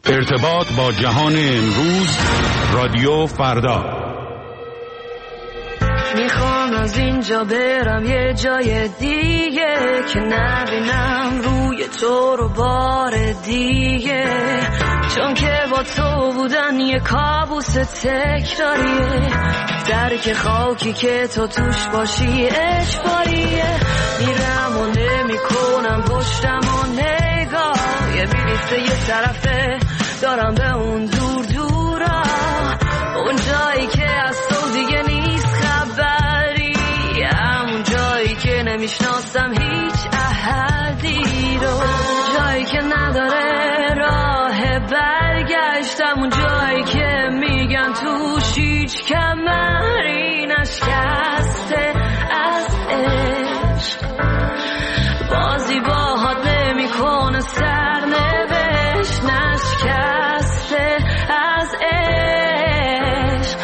ارتباط با جهان امروز، رادیو فردا. میخوام از اینجا برم یه جای دیگه که نبینم روی تو رو بار دیگه، چون که با تو بودن یه کابوس تکراریه، درک خاکی که تو توش باشی اجباریه. میرم و نمی کنم پشتم و نگاه، یه بلیسته یه طرفه دارم به اون دور دورا، اون جایی که از تو دیگه نیست خبری، همون جایی که نمیشناسم هیچ احدی رو، جایی که نداره راه برگشت، همون جایی که میگن توش هیچ کمری نشکسته از عشق، بازی باهات نمیکنه سرنوشت، نشکسته از عشق،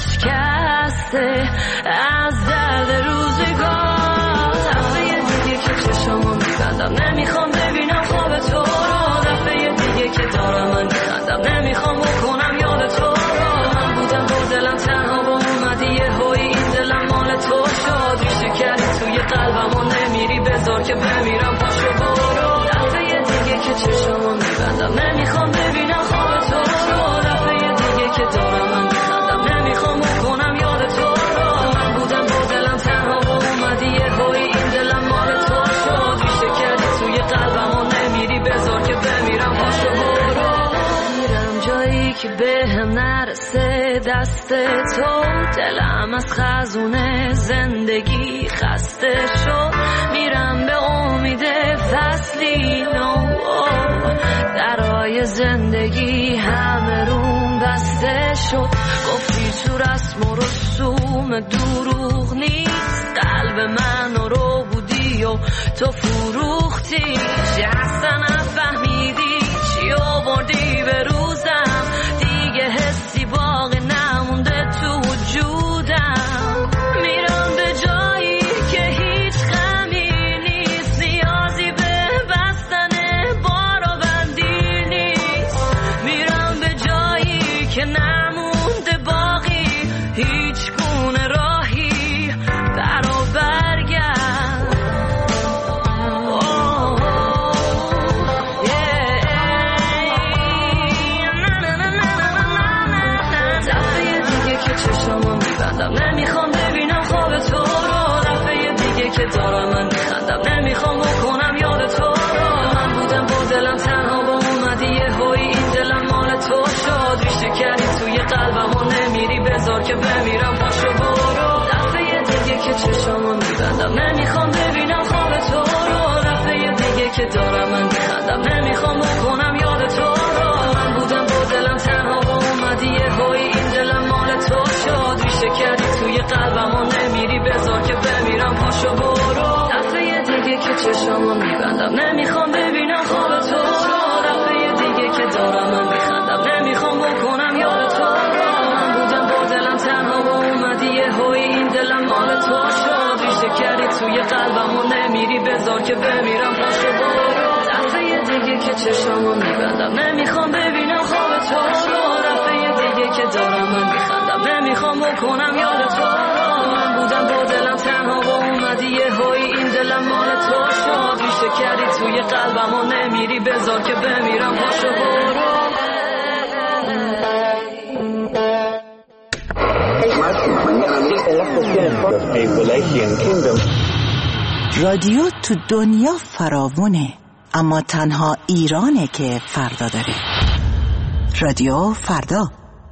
نشکسته از درد روزگار. دفعه دیگه که چشمو میبندم نمیخوام ببینم خواب تو رو، دفعه دیگه که دارم من میخندم نمیخوام بکنم یاد تو رو، من بودم با دلم تنها با اومدی یه هوی این دلم مال تو شد، ریشه کردی توی قلبم و نمیری بذار که بمیرم پاشو برو. دفعه دیگه که چشمو میبندم نمیخوام ببینم خواب تو رو، دفعه دیگه که دارم من میخندم نمیخوام بکنم یاد تو رو، من بودم با دلم تنها و اومدی یه هوی این دلم مال تو شد، ریشه کردی توی قلبم و نمیری بذار که بمیرم پاشو برو. میرم جایی که بهم نرسه دست تو، دلم از خزونه زندگی خسته شد، میرم به امید فصلی نو، درای زندگی همه روم بسته شد، گفتی تو رسم و رسوم دروغ نیست، قلب من رو بودی و تو فروختی، چی اصلا نفهمیدی چی آوردی به روزم، دیگه حسی باقی نمونده تو وجودم، میرم به جایی که هیچ غمی نیست، نیازی به بستن بار و بندی نیست، میرم به جایی که نمونده باقی هیچ گونه راهی برا برگرد. چشمو میبندم نمیخوام ببینم خواب تو رو، دفعه دیگه که دارم من میخندم نمیخوام بکنم یاد تو رو، من بودم با دلم تنها با اومدی یه هوی این دلم مال تو شد، ریشه کردی توی قلبم و نمیری بذار که بمیرم پاشو برو. دفعه دیگه که چشمو میبندم نمیخوام ببینم خواب تو رو، دفعه دیگه که دارم من میخندم نمیخوام بکنم یاد تو رو، من بودم با دلم تنها با اومدی یه هوی این دلم مال تو شد، ریشه کردی توی قلبم و نمیری بذار که بمیرم پاشو برو. دفعه دیگه که چشمو میبندم نمیخوام ببینم خواب تو رو، دفعه دیگه که دارم من میخندم نمیخوام بکنم یاد تو رو، من بودم با دلم تنها و اومدی یه هوی این دلم مال تو شد، ریشه کردی توی قلبم و نمیری بذار که بمیرم پاشو برو. دفعه دیگه که چشمو میبندم نمیخوام ببینم خواب تو رو، دفعه دیگه که دارم من میخندم نمیخوام بکنم یاد تو رو، من بودم با دلم تنها و اومدی یه هوی این دلم مال تو شد، ریشه کردی توی قلبم و نمیری بذار که بمیرم پاشو برو. رادیو تو دنیا فراوونه، اما تنها ایرانه که فردا داره. رادیو فردا.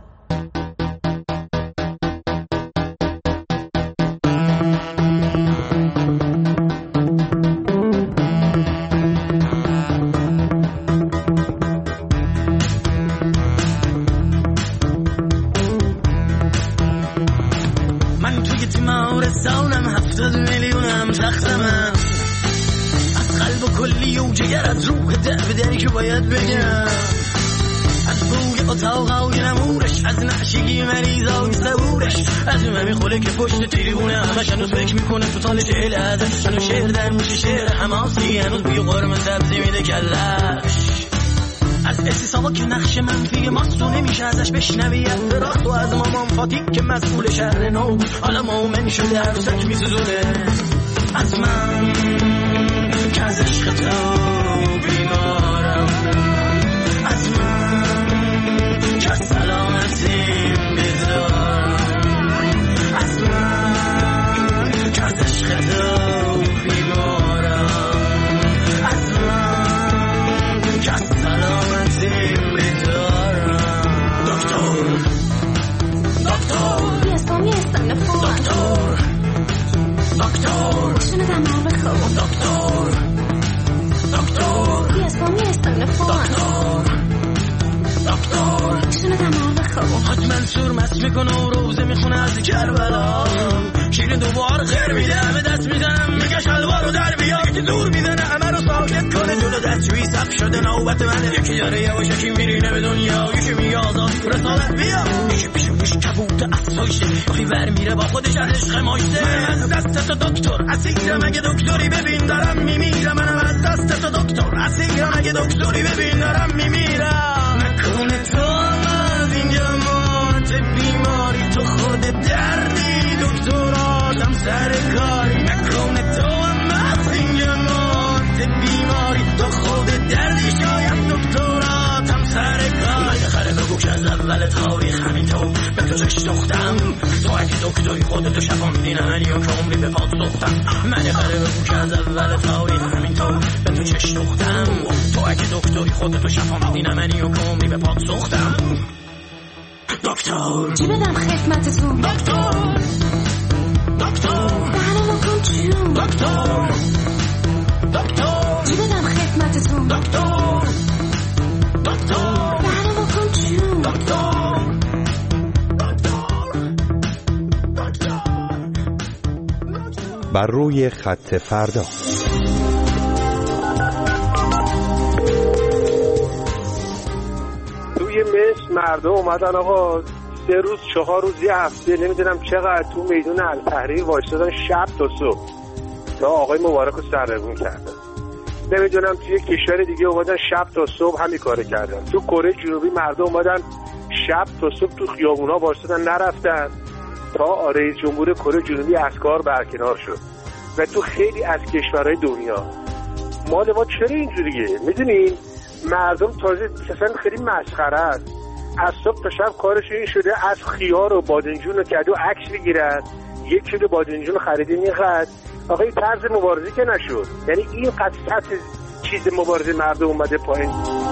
من توی تیمارستانم 70 میلیونم تختمم، از قلب و کلی و جگر، از روح ده به دری که باید بگم، از بوی اتاقای نمورش، از نعشگی مریضای صبورش، از اون میخوله که پشت تریبونه همش هنوز فکر میکنه تو سال 40 ازش، هنوز شعر در موش شعر حماسی، هنوز بوی قرمه سبزی میده کلش، از استیسام هوا که نقش منفی ماست و نمیشه ازش بشنوی اعتراض و از مامان فاتی که مسئول شهر نو حالا مومن شده عروسک میسوزونه از من که از عشق تو بیمارم از من که از سلامتیم بیدارم از من که از عشق تو بیمارم از من که از سلامتیم بیدارم دکتر دکتر میستم نفوان دکتر شنو دمار بخواب دکتر دکتر میستم نفوان دکتر شنو دمار بخواب حاج منصور مست میکنه و روزه میخونه از کربلا شیرین دوبار غیر میده همه دست میزنم میگه شلوارو در بیا یکی دور میزنه همه رو ساکت کنه جلو دستشویی سب شده نوبت منه یکی داره یواش یکی میرینه به دنیا یکی میگه آزادی رسالت بیا یکی پیشونش کبوت افسایشه یکی ور میره با خودش از عشق ماشته از دست تو دکتر اسیرم اگه دکتری ببین دارم میمیرم منم از دست تو دکتر اسیرم اگه دکتری ببین دارم میمیرم نکنه تو از اینجا مات بیماری تو خود دردی دکتراتم سر کاری نکنه تو از اینجا مات بیماری تو خود دردی شاید دکتراتم سر کاری من خره بگو که از اول تاریخ همین تو به تو چش دختم تو اگه دکتری خودتو شفاندی نمنی و که عمری به پاد سختم من خره بگو که از اول تاریخ همین تو به تو چش دختم تو اگه دکتری خودتو شفاندی نمنی و که عمری به پاد سختم دکتر چی بدم خدمتتون دکتر دکتر بله بکن چون دکتر دکتر چی بدم خدمتتون دکتر دکتر بله بکن چون دکتر بر روی خط فردا. توی مصر مردم اومدن آقا 3 روز 4 روز یه هفته نمیدونم چقدر تو میدون التحریر وایسادن شب تا صبح تا آقای مبارک رو سرنگون کردن. نمیدونم توی کشور دیگه اومدن شب تا صبح همین کارو کردن. تو کره جنوبی مردم اومدن شب تا صبح تو خیابونا وایسادن نرفتن تا رئیس جمهور کره جنوبی از کار برکنار شد. و تو خیلی از کشورهای دنیا مال ما چرا اینجوریه؟ میدونین مردم تازه اصلا خیلی مسخره است. از صبح تا شب کارش این شده از خیار و بادنجون رو کدو عکس بگیرن، 1 کیلو بادنجون خریدین اینقدر. آقا این طرز مبارزه که نشد، یعنی این قصد چیز مبارزه مردم اومده پایین.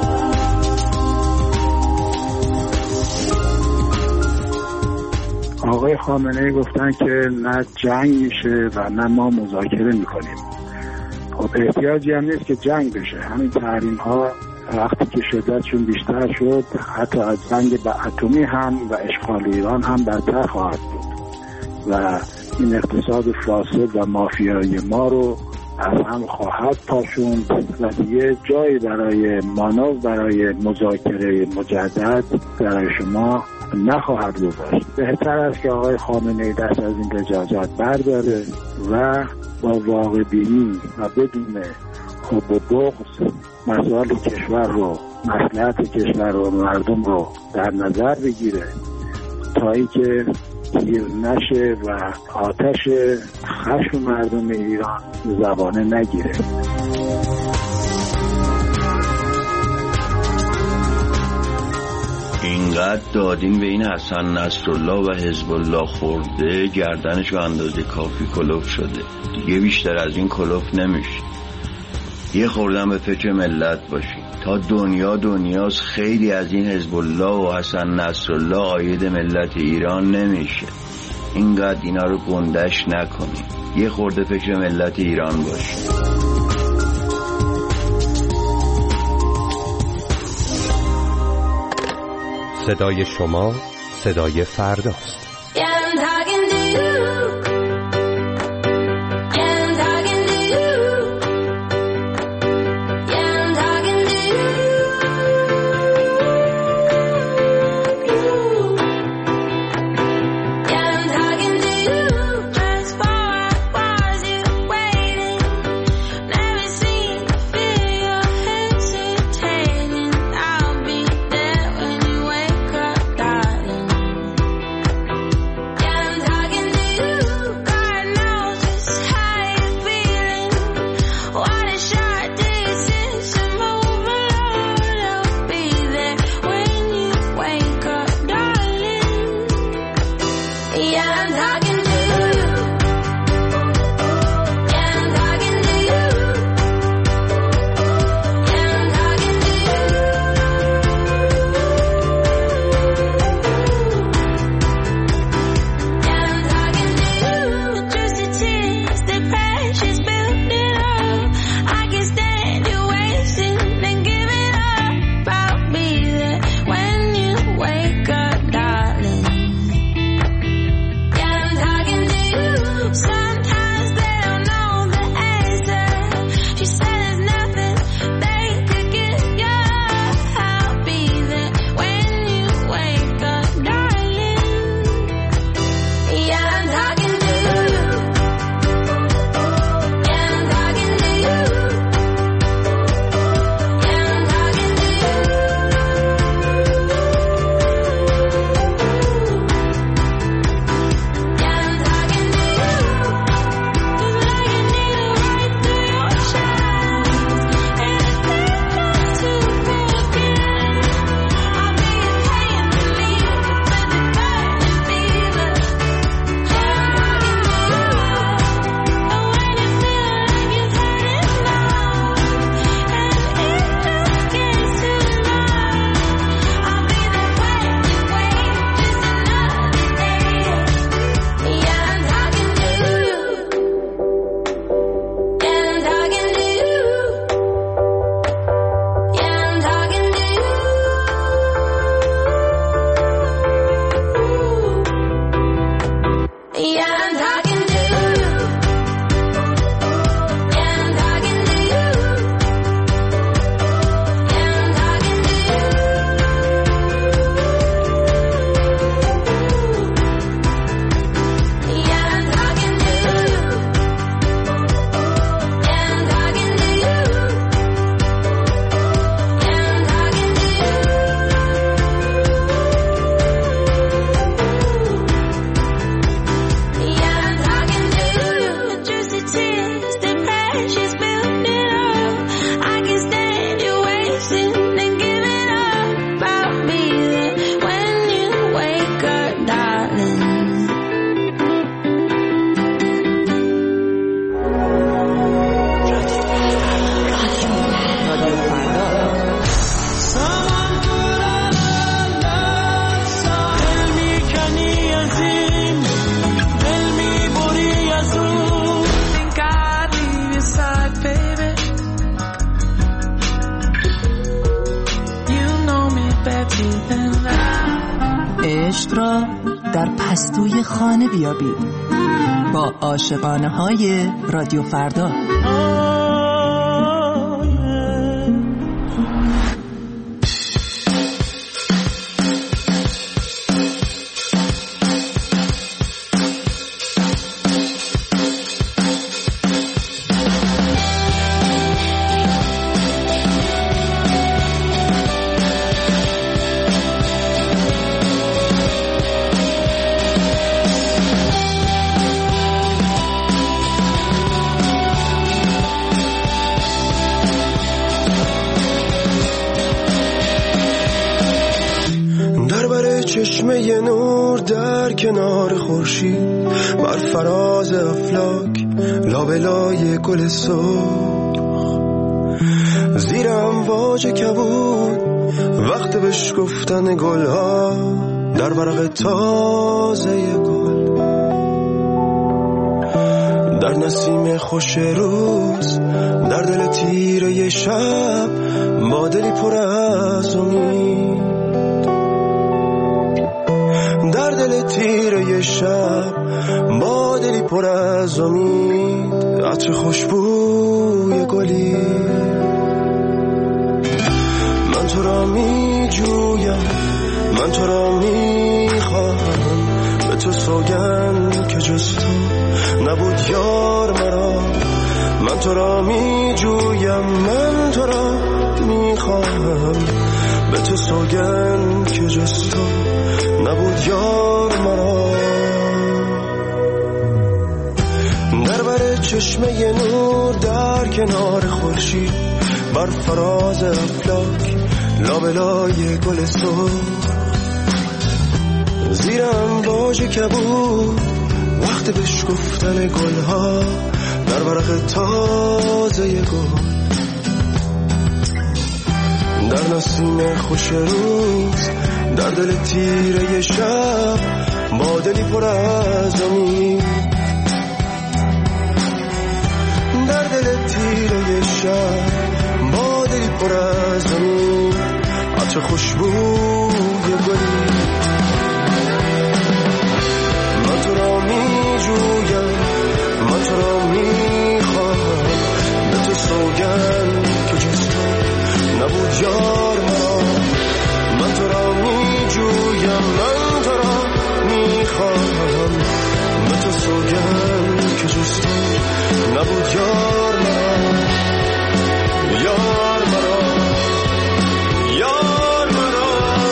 آقای خامنه‌ای گفتن که نه جنگ میشه و نه ما مذاکره میکنیم. خب احتیاجی هم نیست که جنگ بشه. همین تحریم ها وقتی که شدتشون بیشتر شد حتی از جنگ به اتمی هم و اشغال ایران هم بدتر خواهد بود و این اقتصاد فاسد و مافیایی ما رو از هم خواهد پاشوند و دیگه جایی برای مانور برای مذاکره مجدد برای شما نخواهد گذاشت. بهتر است که آقای خامنه‌ای دست از این لجاجت برداره و با واقع بینی و بدون حب و بغض مسائل کشور رو، مصلحت کشور رو، مردم رو در نظر بگیره تا اینکه گیر نشه و آتش خشم مردم ایران زبانه نگیره. اینقدر دادین به این حسن نصرالله و حزب الله خورده گردنش و اندازه کافی کلوف شده، دیگه بیشتر از این کلوف نمیشه. یه خوردن به فکر ملت باشید. تا دنیاست خیلی از این حزب الله و حسن نصرالله عاید ملت ایران نمیشه. اینقدر اینا رو گندش نکنید، یه خورده فکر ملت ایران باشید. صدای شما صدای فرداست. عشق را در پستوی خانه بیابید با عاشقانه های رادیو فردا. چشمه نور در کنار خورشید، بر فراز افلاک لابلای گل سرخ، زیر امواج کبود وقت بشکفتن گلها در ورق تازه گل، در نسیم خوش روز، در دل تیره شب با دلی پر از امید، در دل تیره شب با دلی پر از امید، عطر خوشبوی گلی. من تو را می جویم، من تو را می خواهم، به تو سوگند که جز تو نبود یار مرا. من تو را می جویم، من تو را می خواهم، به تو سوگند که جز تو نبود یار مرا. در بر چشمه نور در کنار خورشید، بر فراز افلاک لابلای گل سرخ، زیر امواج کبود وقت بشکفتن گلها در ورق تازه گل، در نسیم خوش روز، در دل تیره شب با دلی پر از امید، در دل تیره شب با دلی پر از امید، عطر خوشبوی گلی. من تو را می جویم، من تو را می خواهم، به تو سوگند که جز تو نبود یار مرا. من تو را می جویم، من تو را می خواهم، به تو سوگند که جز تو نبود یار مرا، یار مرا، یار مرا.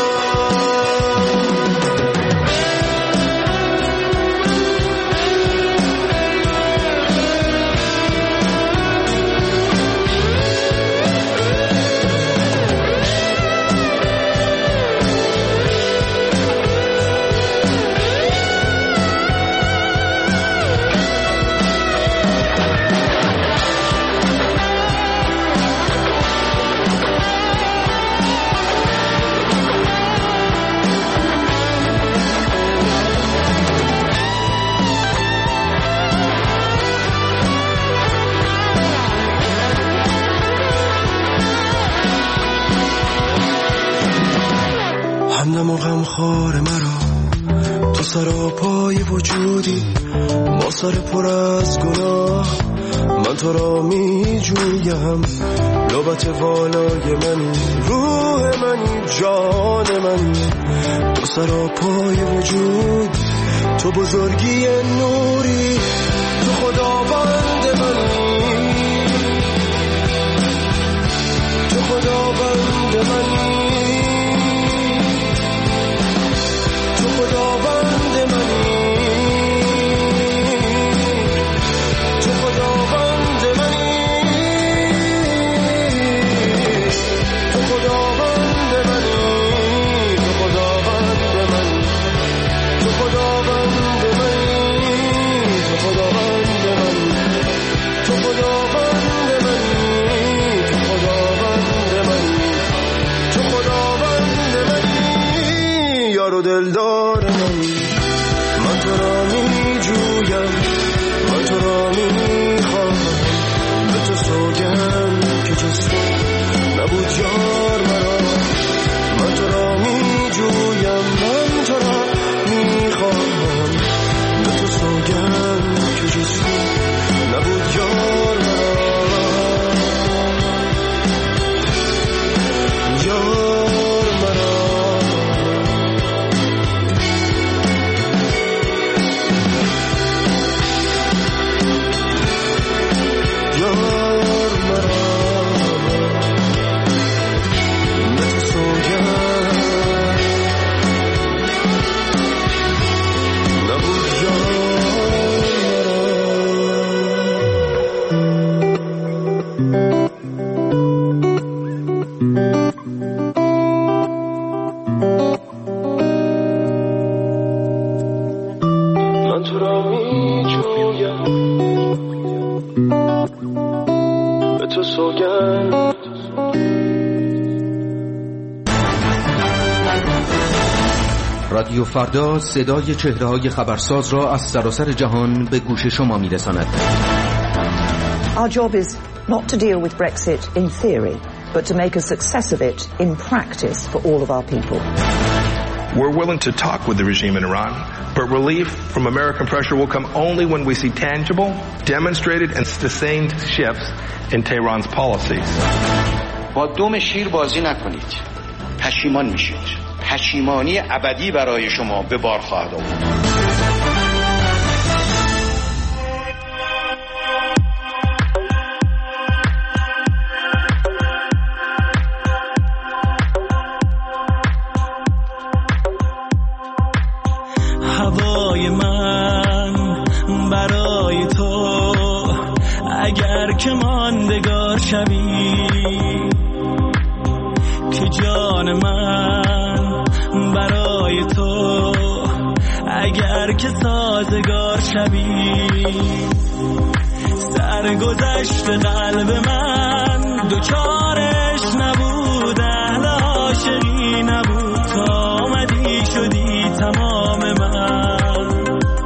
همدم و غمخوار مرا، تو سراپای وجودی با سر پر از گناه. من تو را می جویم، لبت والای منی، روح منی، جان منی، تو سراپای وجود، تو بزرگی نوری، تو خداوند منی، تو خداوند منی، تو خداوند منی، تو خداوند منی، تو خداوند منی، تو خداوند منی، تو خداوند منی، تو خداوند منی، تو خداوند منی، تو خداوند منی، تو خداوند منی، یار و دلدار منی. من تو را می جویم، من تو را می خواهم، به تو سوگند که جز تو نبود یار مرا. من تو را می رادیو فردا صدای چهره‌های خبرساز را از سراسر جهان به گوش شما می‌رساند. Our job is not to deal with Brexit in theory, but to make a success of it in practice for all of our people. We're willing to talk with the regime in Iran, but relief from American pressure will come only when we see tangible, demonstrated and sustained shifts in Tehran's policies. با دم شیر بازی نکنید. پشیمان میشید. پشیمانی ابدی برای شما به بار خواهد آورد. هوای من برای تو اگر که ماندگار شوی، که جان من برای تو اگر که سازگار شوی، سرگذشت قلب من دوچارش نبود، اهل عاشقی نبود، تا آمدی شدی تمام من،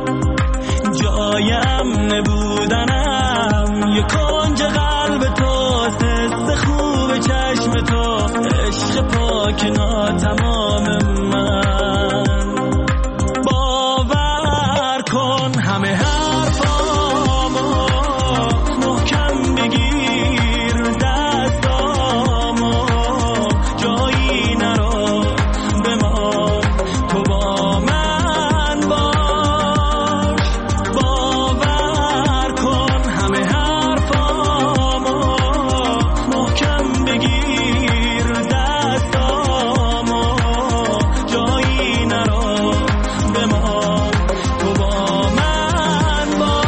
جایم نبودنم یک کنج قلب تو، حس خوب چشم تو، عشق پاک ناتمام من. باور کن همه حرفامو محکم بگیر، دستامو جایی نرو بمان، تو با من باش. باور کن همه حرفامو محکم بگیر، دستامو جایی نرو بمان، تو با من باش.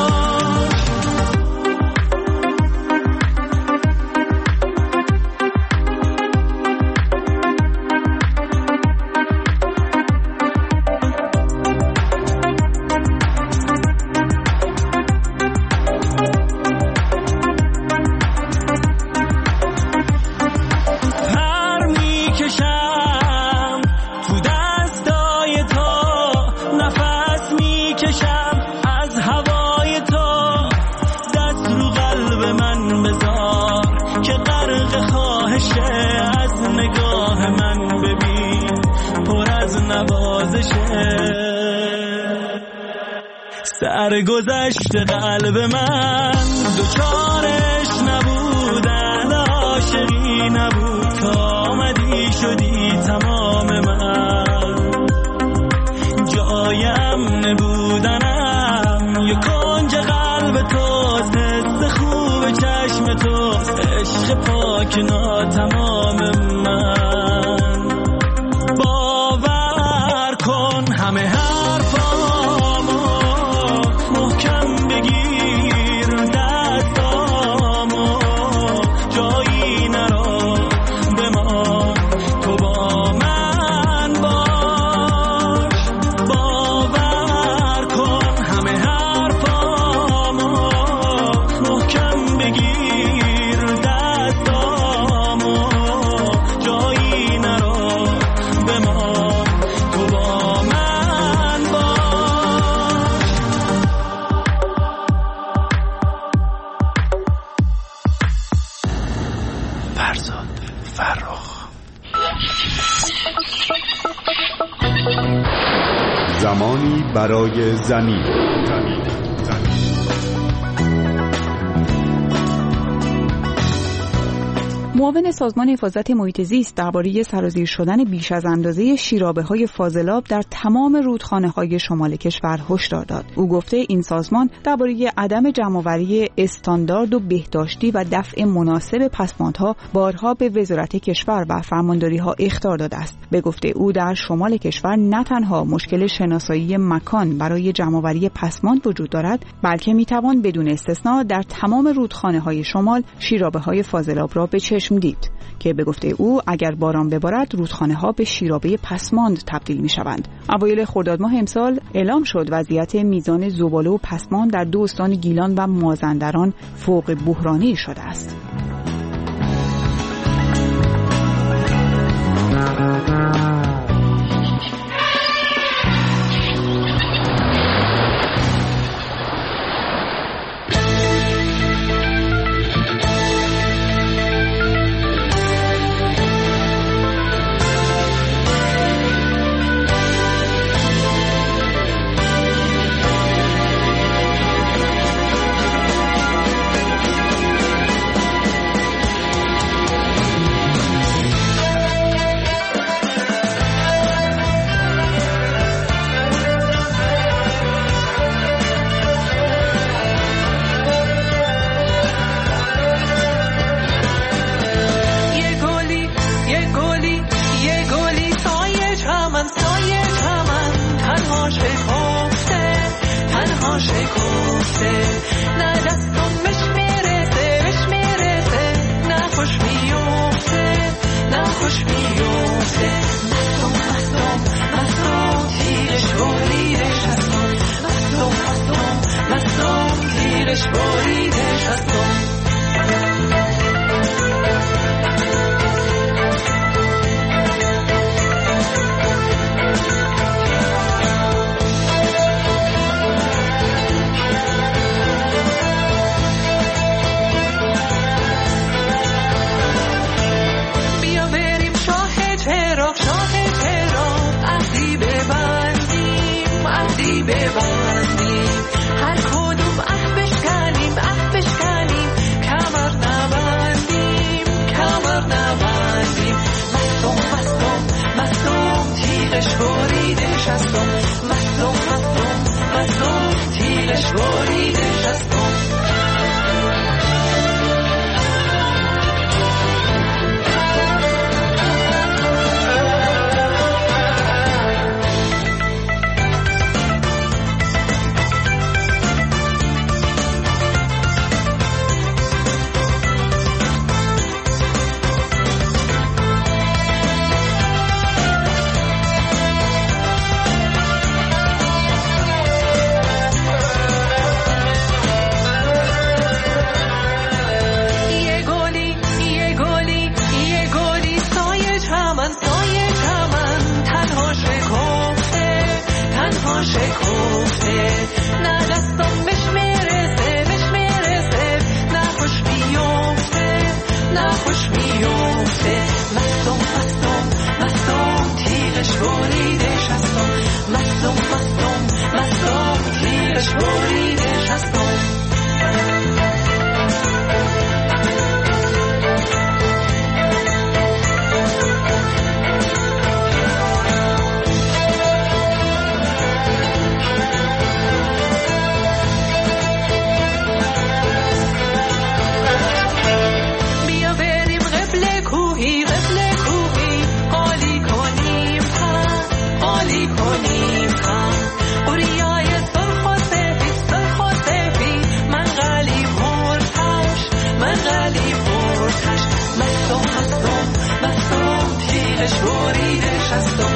پر میکشم تو دستای تو، نفس میکشم از هوای تو، دست رو قلب من بذار که غرق خواهشه، از نگاه من ببین پر از نوازشه، سرگذشت قلب من دوچارش نبود، اهل عاشقی نبود، تا آمدی شدی تمام من، جایم نبودنم یک کنج قلب تو، حس خوب چشم تو، عشق پاک ناتمام من. باور کن همه حرفامو محکم بگیر، دستامو جایی نرو بمان، تو با من باش. باور کن همه حرفامو محکم بگیر، دستامو جایی نرو بمان، تو با من باش. فرزاد فرخ. زمانی برای زمین. معاون سازمان حفاظت محیط زیست درباره سرازیر شدن بیش از اندازه شیرابه‌های فاضلاب در تمام رودخانه‌های شمال کشور هشدار داد. او گفته این سازمان درباره عدم جمع‌آوری استاندارد و بهداشتی و دفع مناسب پسماندها بارها به وزارت کشور و فرمانداری‌ها اخطار داده است. به گفته او در شمال کشور نه تنها مشکل شناسایی مکان برای جمع‌آوری پسماند وجود دارد، بلکه می‌توان بدون استثنا در تمام رودخانه‌های شمال شیرابه‌های فاضلاب را به چشم دید که به گفته او اگر باران ببارد رودخانه‌ها به شیرابه پسماند تبدیل می‌شوند. اوایل خرداد ماه امسال اعلام شد وضعیت میزان زباله و پسماند در 2 استان گیلان و مازندران فوق بحرانی شده است. میفته مستم مستم مستم تیرش بریدش هستم مستم مستم مستم تیرش بریدش هستم ببندیم هر کدوم بشکنیم کمر نبندیم مستم مستم مستم تیغش بریدش هستم مستم مستم مستم تیغش بریدش هستم بریدش هستم